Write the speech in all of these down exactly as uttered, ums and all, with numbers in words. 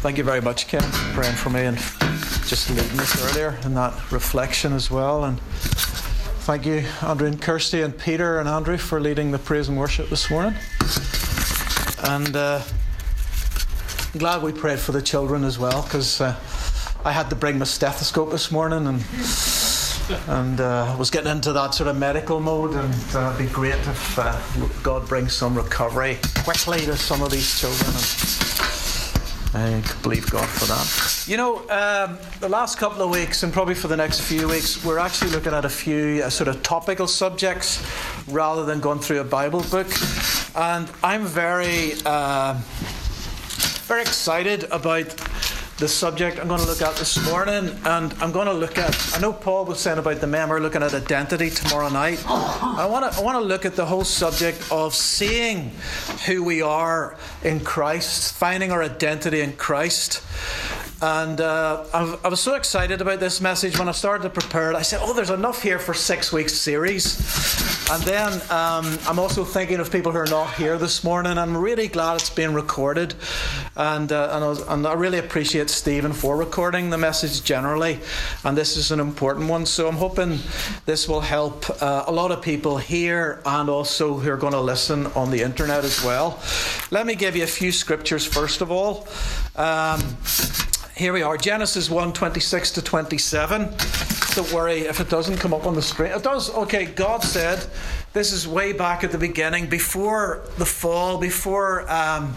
Thank you very much, Ken, for praying for me and just leading us earlier in that reflection as well. And thank you, Andrew and Kirsty and Peter and Andrew, for leading the praise and worship this morning. And uh, I'm glad we prayed for the children as well, because uh, I had to bring my stethoscope this morning and and uh, was getting into that sort of medical mode, and uh, it'd be great if uh, God brings some recovery quickly to some of these children. And I believe God for that. You know, um, the last couple of weeks, and probably for the next few weeks, we're actually looking at a few uh, sort of topical subjects rather than going through a Bible book. And I'm very, uh, very excited about the subject I'm going to look at this morning. And I'm going to look at, I know Paul was saying about the men, we're looking at identity tomorrow night. I want to I want to look at the whole subject of seeing who we are in Christ, finding our identity in Christ. And uh, I, I was so excited about this message when I started to prepare it. I said, oh, there's enough here for six weeks series. And then um, I'm also thinking of people who are not here this morning. I'm really glad it's being recorded. And, uh, and, I was, and I really appreciate Stephen for recording the message generally. And this is an important one. So I'm hoping this will help uh, a lot of people here and also who are going to listen on the internet as well. Let me give you a few scriptures first of all. Um, Here we are, Genesis one, twenty-six to twenty-seven. Don't worry if it doesn't come up on the screen. It does. Okay, God said, this is way back at the beginning, before the fall, before, um,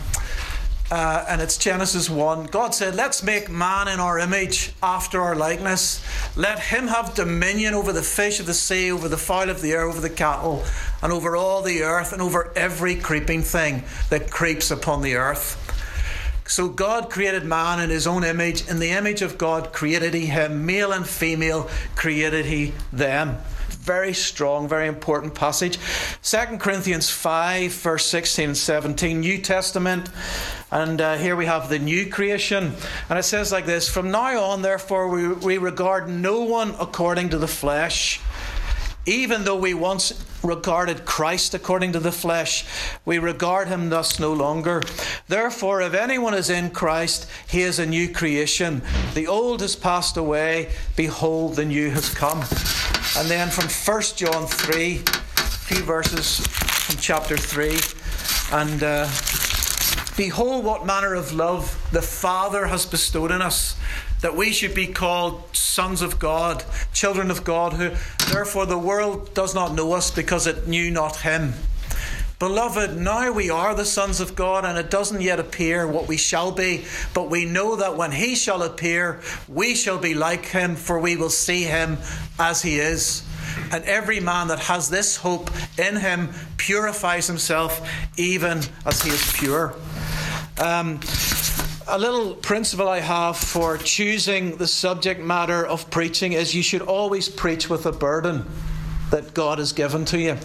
uh, and it's Genesis one. God said, let's make man in our image, after our likeness. Let him have dominion over the fish of the sea, over the fowl of the air, over the cattle, and over all the earth, and over every creeping thing that creeps upon the earth. So God created man in his own image. In the image of God created he him. Male and female created he them. Very strong, very important passage. Second Corinthians five, verse sixteen and seventeen, New Testament. And uh, here we have the new creation. And it says like this, from now on, therefore, we, we regard no one according to the flesh. Even though we once regarded Christ according to the flesh, we regard him thus no longer. Therefore, if anyone is in Christ, he is a new creation. The old has passed away. Behold, the new has come. And then from First John three, a few verses from chapter three. And uh, behold, what manner of love the Father has bestowed in us, that we should be called sons of God, children of God, who therefore the world does not know us because it knew not him. Beloved, now we are the sons of God, and it doesn't yet appear what we shall be, but we know that when he shall appear, we shall be like him, for we will see him as he is. And every man that has this hope in him purifies himself even as he is pure. Um... A little principle I have for choosing the subject matter of preaching is you should always preach with a burden that God has given to you.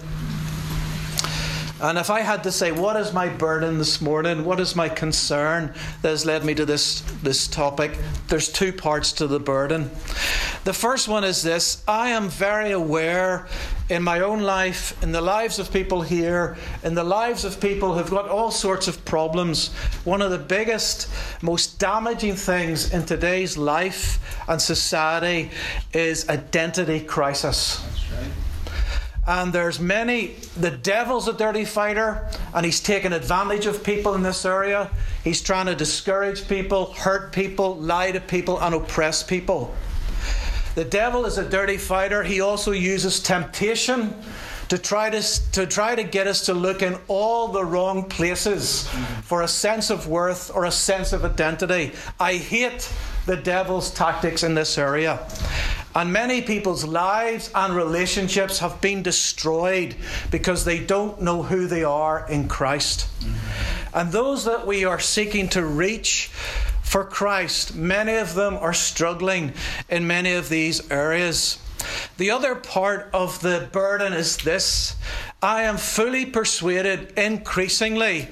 And if I had to say, what is my burden this morning? What is my concern that has led me to this, this topic? There's two parts to the burden. The first one is this. I am very aware in my own life, in the lives of people here, in the lives of people who've got all sorts of problems. One of the biggest, most damaging things in today's life and society is identity crisis. That's right. And there's many, the devil's a dirty fighter, and he's taking advantage of people in this area. He's trying to discourage people, hurt people, lie to people, and oppress people. The devil is a dirty fighter. He also uses temptation to try to, to try to get us to look in all the wrong places for a sense of worth or a sense of identity. I hate the devil's tactics in this area. And many people's lives and relationships have been destroyed because they don't know who they are in Christ. Mm-hmm. And those that we are seeking to reach for Christ, many of them are struggling in many of these areas. The other part of the burden is this. I am fully persuaded increasingly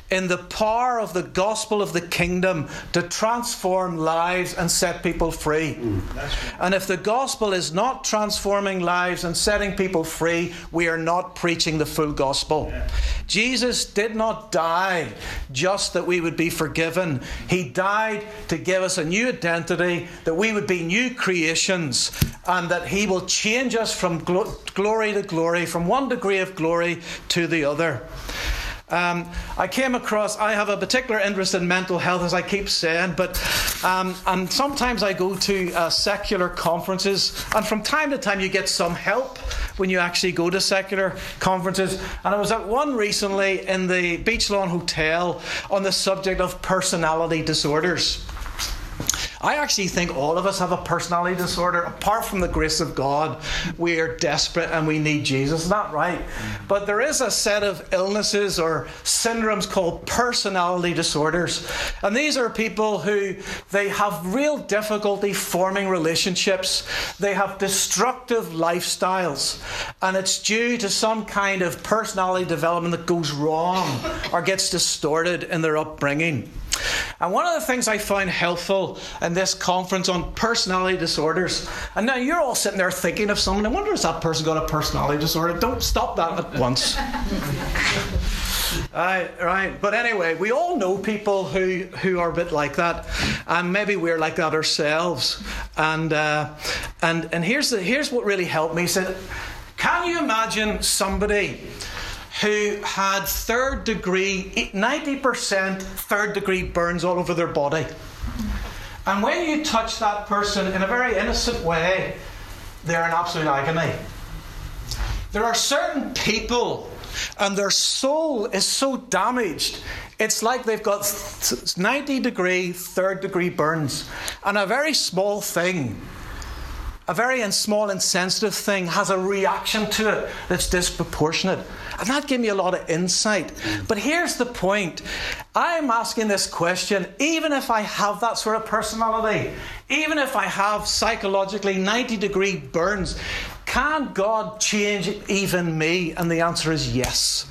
in the power of the gospel of the kingdom to transform lives and set people free. Mm, that's right. And if the gospel is not transforming lives and setting people free, we are not preaching the full gospel. Yeah. Jesus did not die just that we would be forgiven. He died to give us a new identity, that we would be new creations, and that he will change us from glo- glory to glory, from one degree of glory to the other. Um, I came across, I have a particular interest in mental health, as I keep saying, but um, and sometimes I go to uh, secular conferences, and from time to time you get some help when you actually go to secular conferences. And I was at one recently in the Beach Lawn Hotel on the subject of personality disorders. I actually think all of us have a personality disorder. Apart from the grace of God, we are desperate and we need Jesus. Isn't that right? But there is a set of illnesses or syndromes called personality disorders. And these are people who, they have real difficulty forming relationships. They have destructive lifestyles. And it's due to some kind of personality development that goes wrong or gets distorted in their upbringing. And one of the things I found helpful in this conference on personality disorders, and now you're all sitting there thinking of someone, I wonder if that person got a personality disorder. Don't stop that at once. Right, right. But anyway, we all know people who, who are a bit like that, and maybe we're like that ourselves. And uh, and and here's the here's what really helped me. He said, can you imagine somebody who had third degree, ninety percent third degree burns all over their body? And when you touch that person in a very innocent way, they're in absolute agony. There are certain people, and their soul is so damaged, it's like they've got ninety degree third degree burns. And a very small thing, a very small insensitive thing, has a reaction to it that's disproportionate. And that gave me a lot of insight. But here's the point. I'm asking this question, even if I have that sort of personality, even if I have psychologically ninety degree burns, can God change even me? And the answer is yes.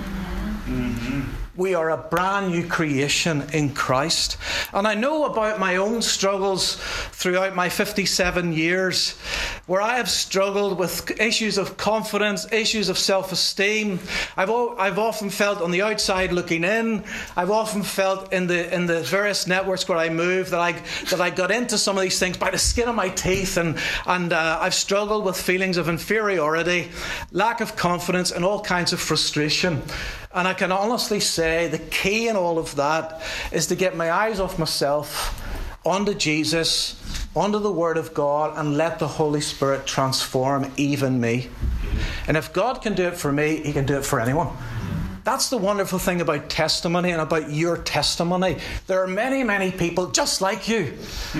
Mm-hmm. We are a brand new creation in Christ. And I know about my own struggles throughout my fifty-seven years, where I have struggled with issues of confidence, issues of self-esteem. I've I've often felt on the outside looking in. I've often felt in the in the various networks where I move that I that I got into some of these things by the skin of my teeth, and and uh, I've struggled with feelings of inferiority, lack of confidence, and all kinds of frustration. And I can honestly say the key in all of that is to get my eyes off myself, onto Jesus, onto the Word of God, and let the Holy Spirit transform even me. And if God can do it for me, He can do it for anyone. That's the wonderful thing about testimony and about your testimony. There are many, many people just like you.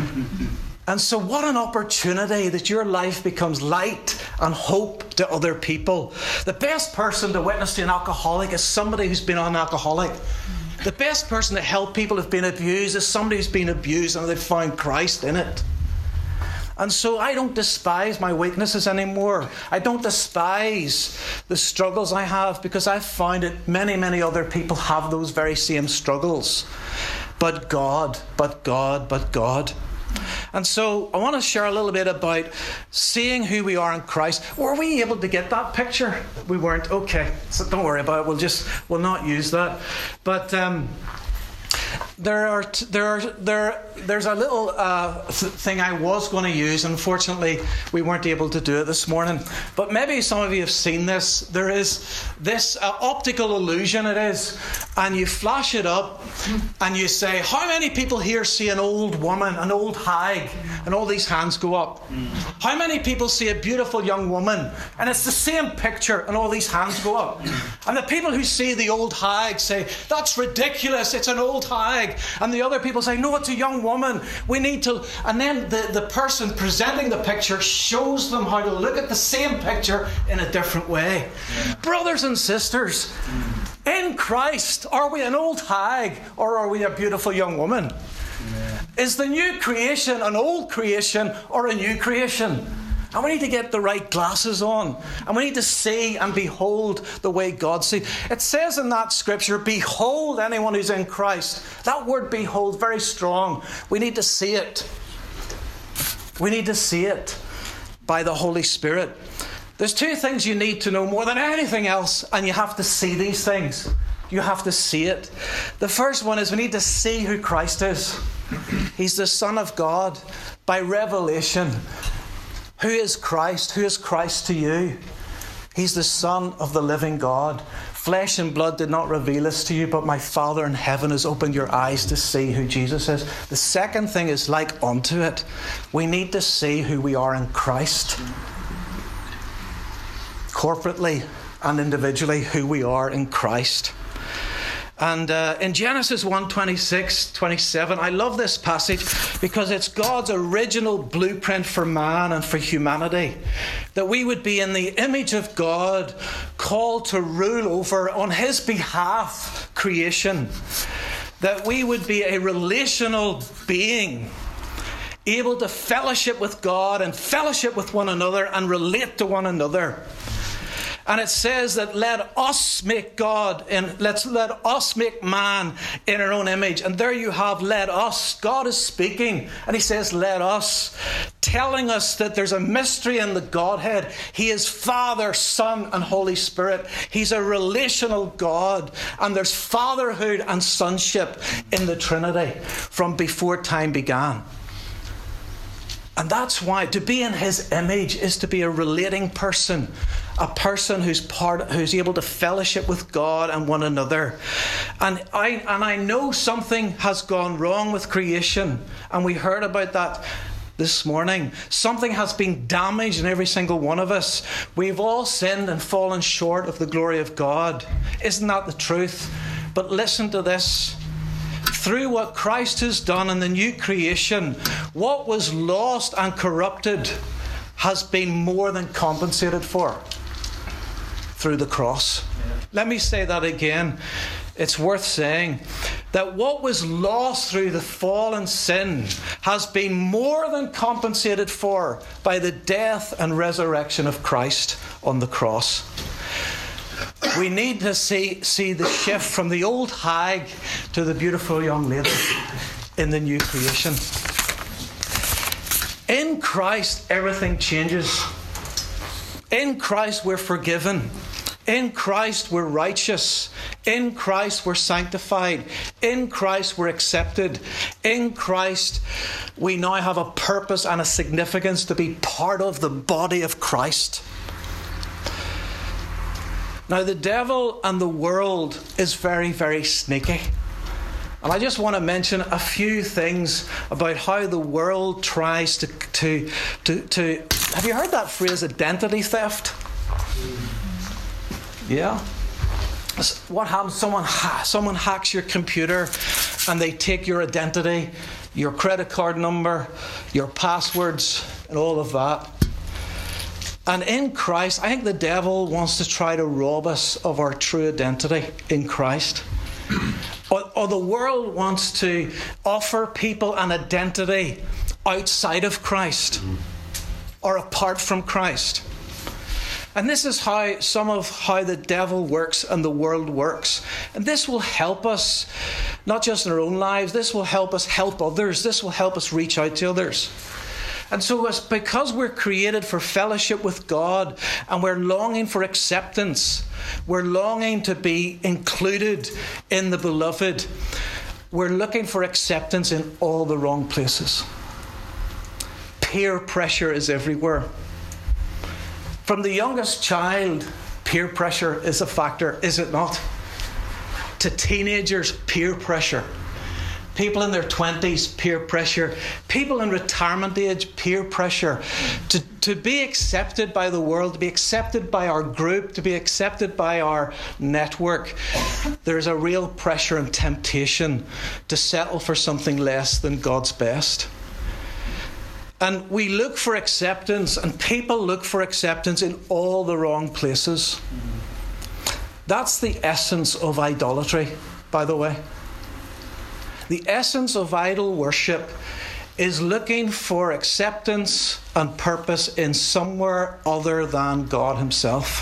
And so what an opportunity that your life becomes light and hope to other people. The best person to witness to an alcoholic is somebody who's been an alcoholic. The best person to help people who've been abused is somebody who's been abused and they've found Christ in it. And so I don't despise my weaknesses anymore. I don't despise the struggles I have, because I've found that many, many other people have those very same struggles. But God, but God, but God. And so I want to share a little bit about seeing who we are in Christ. Were we able to get that picture? We weren't. Okay, so don't worry about it. We'll just we'll not use that. But um, there are t- there are there there's a little uh, th- thing I was going to use. Unfortunately, we weren't able to do it this morning. But maybe some of you have seen this. There is this uh, optical illusion. It is, and you flash it up, and you say, "How many people here see an old woman, an old hag?" And all these hands go up. How many people see a beautiful young woman, and it's the same picture, and all these hands go up? And the people who see the old hag say, "That's ridiculous. It's an old hag." And the other people say, "No, it's a young woman. We need to..." And then the, the person presenting the picture shows them how to look at the same picture in a different way. Yeah. Brothers and sisters, in Christ, are we an old hag or are we a beautiful young woman? Yeah. Is the new creation an old creation or a new creation? And we need to get the right glasses on. And we need to see and behold the way God sees. It says in that scripture, behold anyone who's in Christ. That word behold, very strong. We need to see it. We need to see it by the Holy Spirit. There's two things you need to know more than anything else, and you have to see these things. You have to see it. The first one is we need to see who Christ is. He's the Son of God by revelation. Who is Christ? Who is Christ to you? He's the Son of the living God. Flesh and blood did not reveal this to you, but my Father in heaven has opened your eyes to see who Jesus is. The second thing is like unto it. We need to see who we are in Christ. Corporately and individually, who we are in Christ. And uh, in Genesis one twenty-six, twenty-seven, I love this passage because it's God's original blueprint for man and for humanity. That we would be in the image of God, called to rule over, on His behalf, creation. That we would be a relational being, able to fellowship with God and fellowship with one another and relate to one another. And it says that let us make God, and let's let us make man in our own image. And there you have let us. God is speaking, and He says let us, telling us that there's a mystery in the Godhead. He is Father, Son, and Holy Spirit. He's a relational God, and there's fatherhood and sonship in the Trinity from before time began. And that's why to be in His image is to be a relating person, a person who's part, who's able to fellowship with God and one another. And I and I know something has gone wrong with creation, and we heard about that this morning. Something has been damaged in every single one of us. We've all sinned and fallen short of the glory of God. Isn't that the truth? But listen to this. Through what Christ has done in the new creation, what was lost and corrupted has been more than compensated for through the cross. Yeah. Let me say that again. It's worth saying that what was lost through the fall and sin has been more than compensated for by the death and resurrection of Christ on the cross. We need to see, see the shift from the old hag to the beautiful young lady in the new creation. In Christ, everything changes. In Christ, we're forgiven. In Christ, we're righteous. In Christ, we're sanctified. In Christ, we're accepted. In Christ, we now have a purpose and a significance to be part of the body of Christ. Now, the devil and the world is very, very sneaky. And I just want to mention a few things about how the world tries to... to, to, to have you heard that phrase, identity theft? Yeah. What happens? Someone, ha- someone hacks your computer and they take your identity, your credit card number, your passwords, and all of that. And in Christ, I think the devil wants to try to rob us of our true identity in Christ. Or, or the world wants to offer people an identity outside of Christ or apart from Christ. And this is how some of how the devil works and the world works. And this will help us, not just in our own lives, this will help us help others. This will help us reach out to others. And so it's because we're created for fellowship with God and we're longing for acceptance, we're longing to be included in the beloved, we're looking for acceptance in all the wrong places. Peer pressure is everywhere. From the youngest child, peer pressure is a factor, is it not? To teenagers, peer pressure. People in their twenties, peer pressure. People in retirement age, peer pressure. To, to be accepted by the world, to be accepted by our group, to be accepted by our network, there's a real pressure and temptation to settle for something less than God's best. And we look for acceptance, and people look for acceptance in all the wrong places. That's the essence of idolatry, by the way. The essence of idol worship is looking for acceptance and purpose in somewhere other than God himself.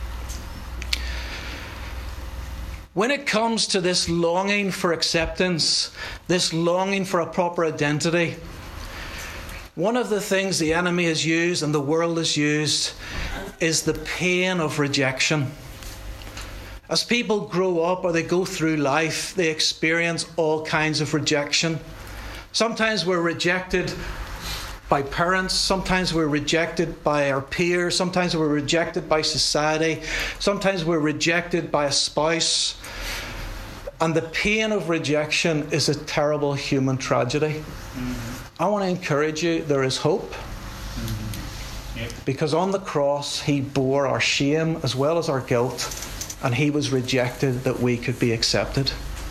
When it comes to this longing for acceptance, this longing for a proper identity, one of the things the enemy has used and the world has used is the pain of rejection. As people grow up or they go through life, they experience all kinds of rejection. Sometimes we're rejected by parents, sometimes we're rejected by our peers, sometimes we're rejected by society, sometimes we're rejected by a spouse. And the pain of rejection is a terrible human tragedy. Mm-hmm. I want to encourage you, there is hope. Mm-hmm. Yep. Because on the cross, he bore our shame as well as our guilt, and he was rejected that we could be accepted.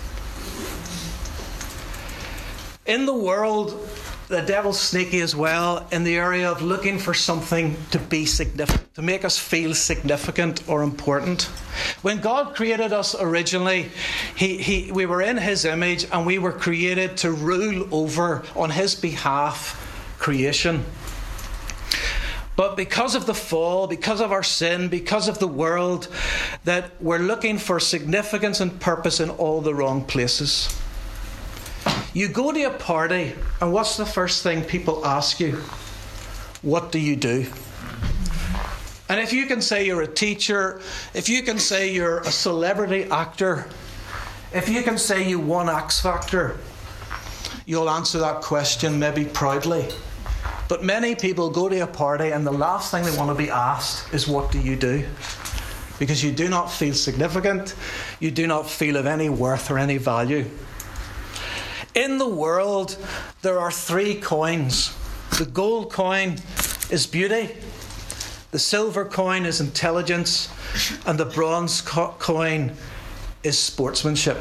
In the world, the devil's sneaky as well in the area of looking for something to be significant, to make us feel significant or important. When God created us originally, he, he, we were in his image and we were created to rule over, on his behalf, creation. But because of the fall, because of our sin, because of the world, that we're looking for significance and purpose in all the wrong places. You go to a party, and what's the first thing people ask you? What do you do? And if you can say you're a teacher, if you can say you're a celebrity actor, if you can say you won X Factor, you'll answer that question maybe proudly. But many people go to a party, and the last thing they want to be asked is, what do you do? Because you do not feel significant, you do not feel of any worth or any value. In the world, there are three coins. The gold coin is beauty, the silver coin is intelligence, and the bronze co- coin is sportsmanship.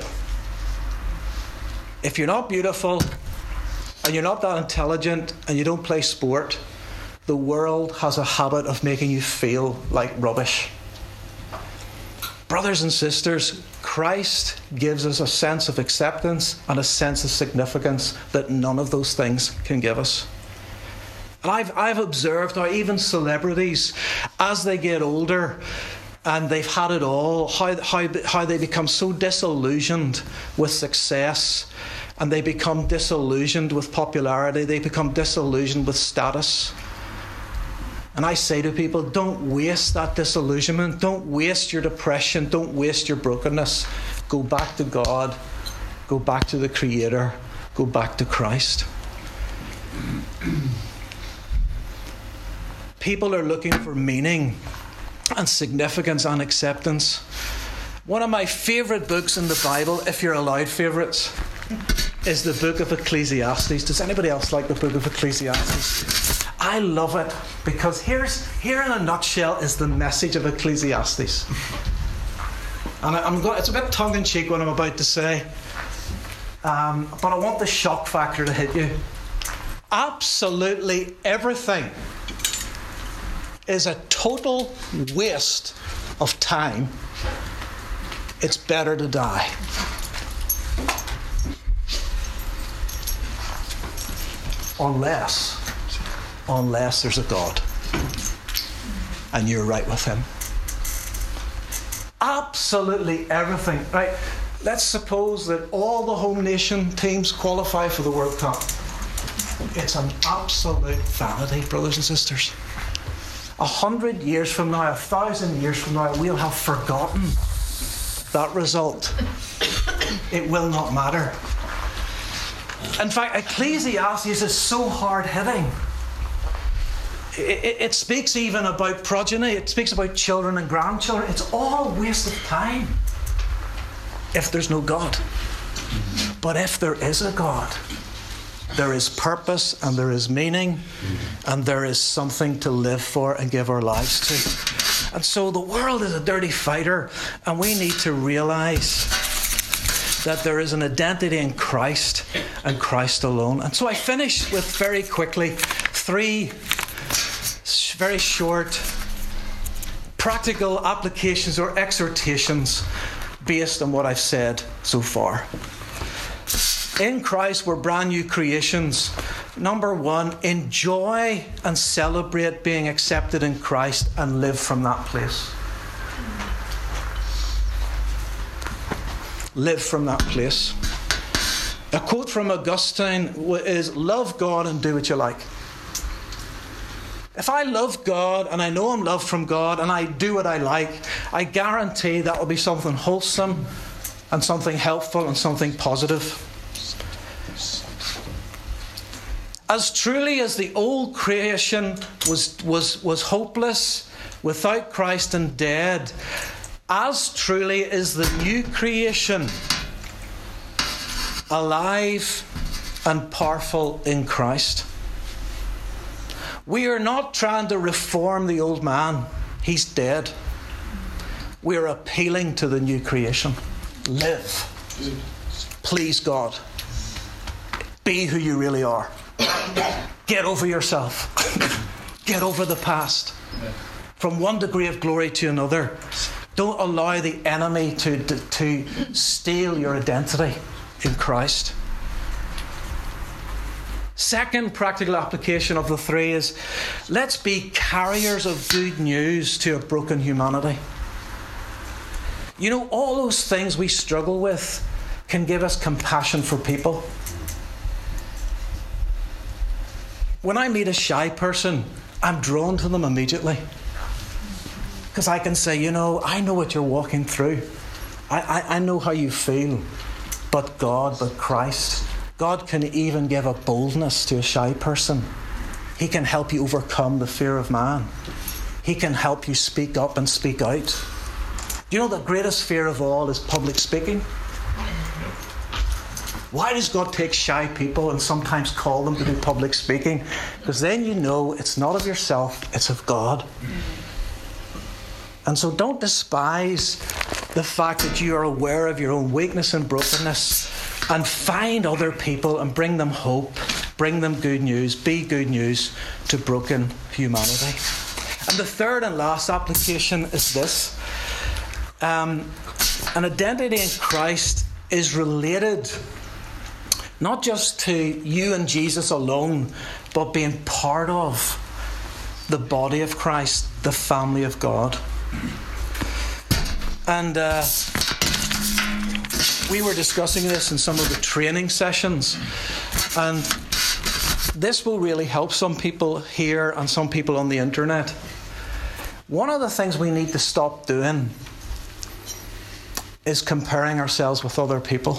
If you're not beautiful, and you're not that intelligent, and you don't play sport, the world has a habit of making you feel like rubbish. Brothers and sisters, Christ gives us a sense of acceptance and a sense of significance that none of those things can give us. And I've, I've observed how even celebrities, as they get older and they've had it all, how, how, how they become so disillusioned with success, and they become disillusioned with popularity, they become disillusioned with status. And I say to people, don't waste that disillusionment. Don't waste your depression. Don't waste your brokenness. Go back to God. Go back to the Creator. Go back to Christ. People are looking for meaning and significance and acceptance. One of my favourite books in the Bible, if you're allowed favourites, is the book of Ecclesiastes. Does anybody else like the book of Ecclesiastes? I love it because here's here in a nutshell is the message of Ecclesiastes. And I, I'm going, it's a bit tongue-in-cheek what I'm about to say, um, but I want the shock factor to hit you. Absolutely everything is a total waste of time. It's better to die. Unless, unless there's a God and you're right with him. Absolutely everything. Right? Let's suppose that all the home nation teams qualify for the World Cup. It's an absolute vanity, brothers and sisters. A hundred years from now, a thousand years from now, we'll have forgotten that result. It will not matter. In fact, Ecclesiastes is so hard-hitting. It, it, it speaks even about progeny. It speaks about children and grandchildren. It's all a waste of time if there's no God. But if there is a God, there is purpose and there is meaning and there is something to live for and give our lives to. And so the world is a dirty fighter, and we need to realise that there is an identity in Christ and Christ alone. And so I finish with, very quickly, three very short practical applications or exhortations based on what I've said so far. In Christ, we're brand new creations. Number one, enjoy and celebrate being accepted in Christ and live from that place. Live from that place. A quote from Augustine is, love God and do what you like. If I love God and I know I'm loved from God and I do what I like, I guarantee that will be something wholesome and something helpful and something positive. As truly as the old creation was, was, was hopeless, without Christ and dead, as truly is the new creation alive and powerful in Christ. We are not trying to reform the old man. He's dead. We are appealing to the new creation. Live. Please God. Be who you really are. Get over yourself. Get over the past. From one degree of glory to another. Don't allow the enemy to, to, to steal your identity in Christ. Second practical application of the three is, let's be carriers of good news to a broken humanity. You know, all those things we struggle with can give us compassion for people. When I meet a shy person, I'm drawn to them immediately. Because I can say, you know, I know what you're walking through. I, I, I know how you feel. But God, but Christ. God can even give a boldness to a shy person. He can help you overcome the fear of man. He can help you speak up and speak out. Do you know the greatest fear of all is public speaking? Why does God take shy people and sometimes call them to do public speaking? Because then you know it's not of yourself, it's of God. And so don't despise the fact that you are aware of your own weakness and brokenness, and find other people and bring them hope, bring them good news, be good news to broken humanity. And the third and last application is this. Um, an identity in Christ is related not just to you and Jesus alone, but being part of the body of Christ, the family of God. And uh, we were discussing this in some of the training sessions, and this will really help some people here and some people on the internet. One of the things we need to stop doing is comparing ourselves with other people.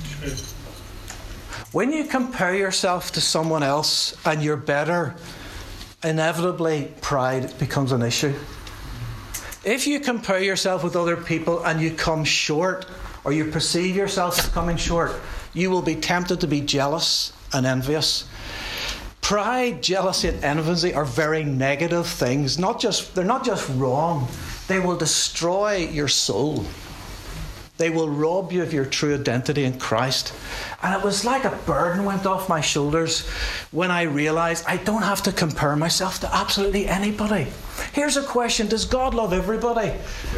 When you compare yourself to someone else and you're better, inevitably pride becomes an issue. If you compare yourself with other people and you come short, or you perceive yourself as coming short, you will be tempted to be jealous and envious. Pride, jealousy, and envy are very negative things. Not just, they're not just wrong. They will destroy your soul. They will rob you of your true identity in Christ. And it was like a burden went off my shoulders when I realized I don't have to compare myself to absolutely anybody. Here's a question: does God love everybody?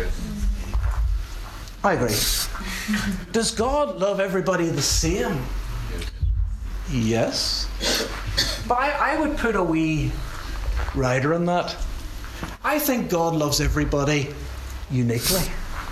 I agree. Does God love everybody the same? Yes. But I, I would put a wee rider on that. I think God loves everybody uniquely,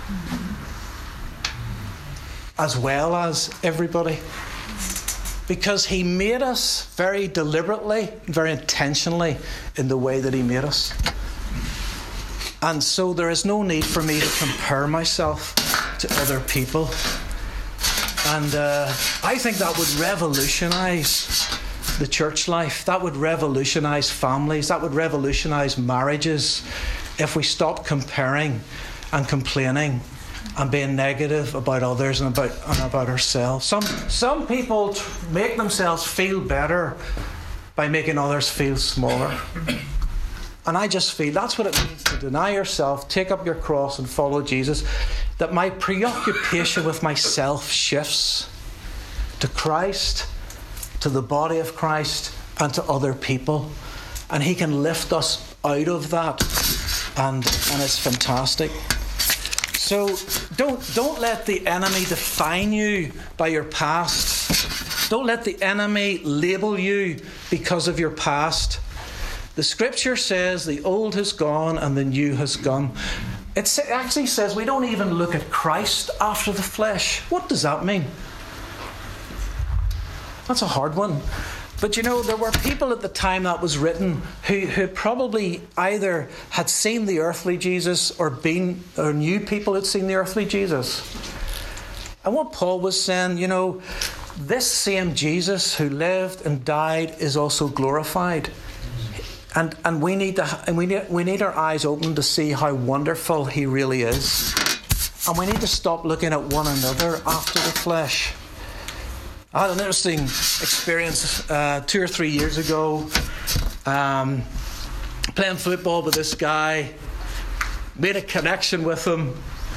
as well as everybody, because He made us very deliberately, very intentionally in the way that He made us. And so there is no need for me to compare myself to other people. And uh, I think that would revolutionise the church life. That would revolutionise families. That would revolutionise marriages if we stop comparing and complaining and being negative about others and about and about ourselves. Some some people t- make themselves feel better by making others feel smaller. And I just feel that's what it means to deny yourself, take up your cross and follow Jesus. That my preoccupation with myself shifts to Christ, to the body of Christ, and to other people. And He can lift us out of that. And, and it's fantastic. So don't, don't let the enemy define you by your past. Don't let the enemy label you because of your past. The scripture says the old has gone and the new has gone. It actually says we don't even look at Christ after the flesh. What does that mean? That's a hard one. But you know, there were people at the time that was written who, who probably either had seen the earthly Jesus or been or knew people who'd seen the earthly Jesus. And what Paul was saying, you know, this same Jesus who lived and died is also glorified. And and we need to and we need we need our eyes open to see how wonderful he really is. And we need to stop looking at one another after the flesh. I had an interesting experience uh, two or three years ago, um, playing football with this guy, made a connection with him,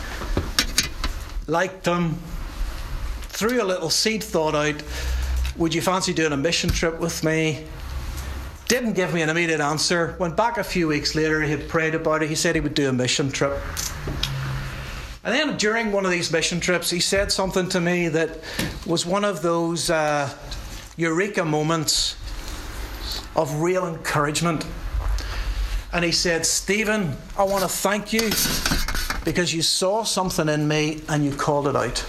liked him, threw a little seed thought out, would you fancy doing a mission trip with me? Didn't give me an immediate answer. Went back a few weeks later, he had prayed about it, he said he would do a mission trip. And then during one of these mission trips, he said something to me that was one of those uh, eureka moments of real encouragement. And he said, Stephen, I want to thank you because you saw something in me and you called it out.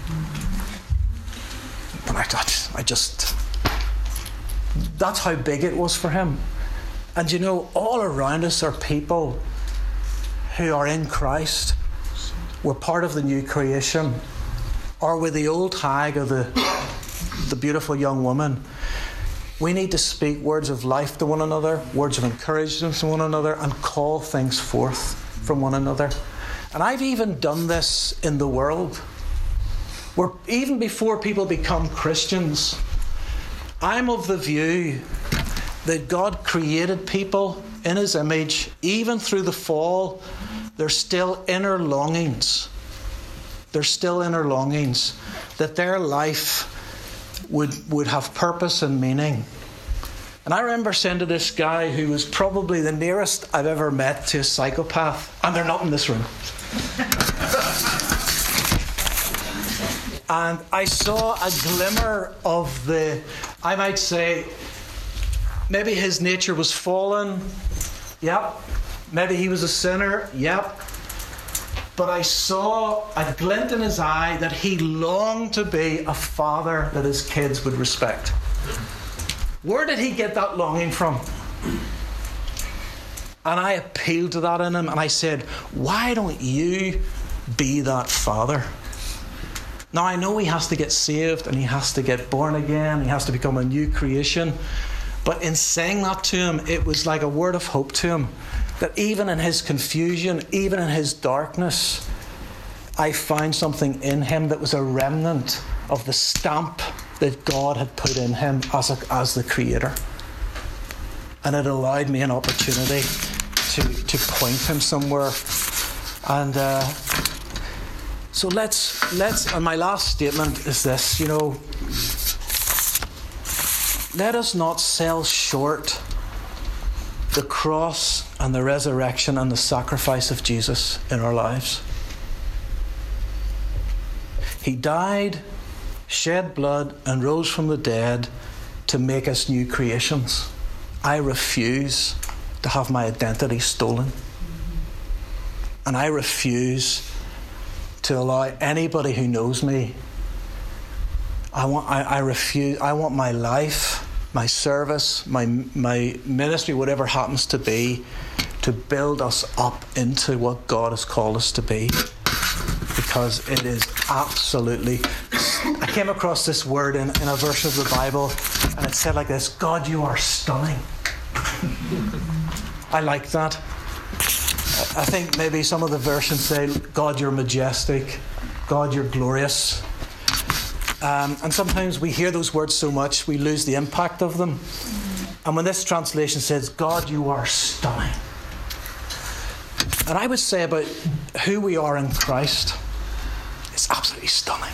And I thought, I just, that's how big it was for him. And you know, all around us are people who are in Christ. We're part of the new creation. Or with the old hag or the, the beautiful young woman. We need to speak words of life to one another, words of encouragement to one another, and call things forth from one another. And I've even done this in the world. Where even before people become Christians, I'm of the view that God created people in his image. Even through the fall, there's still inner longings. There's still inner longings that their life would, would have purpose and meaning. And I remember saying to this guy who was probably the nearest I've ever met to a psychopath, and they're not in this room. And I saw a glimmer of the, I might say, maybe his nature was fallen. Yep. Maybe he was a sinner. Yep. But I saw a glint in his eye that he longed to be a father that his kids would respect. Where did he get that longing from? And I appealed to that in him, and I said, why don't you be that father? Now, I know he has to get saved and he has to get born again. He has to become a new creation. But in saying that to him, it was like a word of hope to him. That even in his confusion, even in his darkness, I found something in him that was a remnant of the stamp that God had put in him as, a, as the creator. And it allowed me an opportunity to, to point him somewhere. And uh, so let's, let's, and my last statement is this, you know, let us not sell short the cross and the resurrection and the sacrifice of Jesus in our lives. He died, shed blood, and rose from the dead to make us new creations. I refuse to have my identity stolen. And I refuse to allow anybody who knows me. I want I, I refuse I want my life, my service, my my ministry, whatever happens to be, to build us up into what God has called us to be. Because it is absolutely... I came across this word in, in a verse of the Bible, and it said like this: God, you are stunning. I like that. I think maybe some of the versions say, God, you're majestic. God, you're glorious. Um, and sometimes we hear those words so much, we lose the impact of them. And when this translation says, God, you are stunning. And I would say about who we are in Christ, it's absolutely stunning.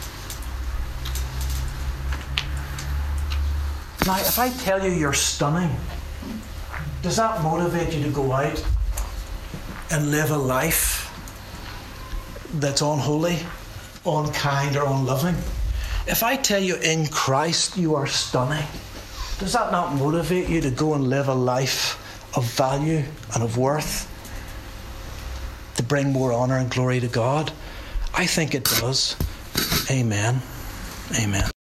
Now, if I tell you you're stunning, does that motivate you to go out and live a life that's unholy, unkind, or unloving? If I tell you in Christ you are stunning, does that not motivate you to go and live a life of value and of worth, to bring more honour and glory to God? I think it does. Amen. Amen.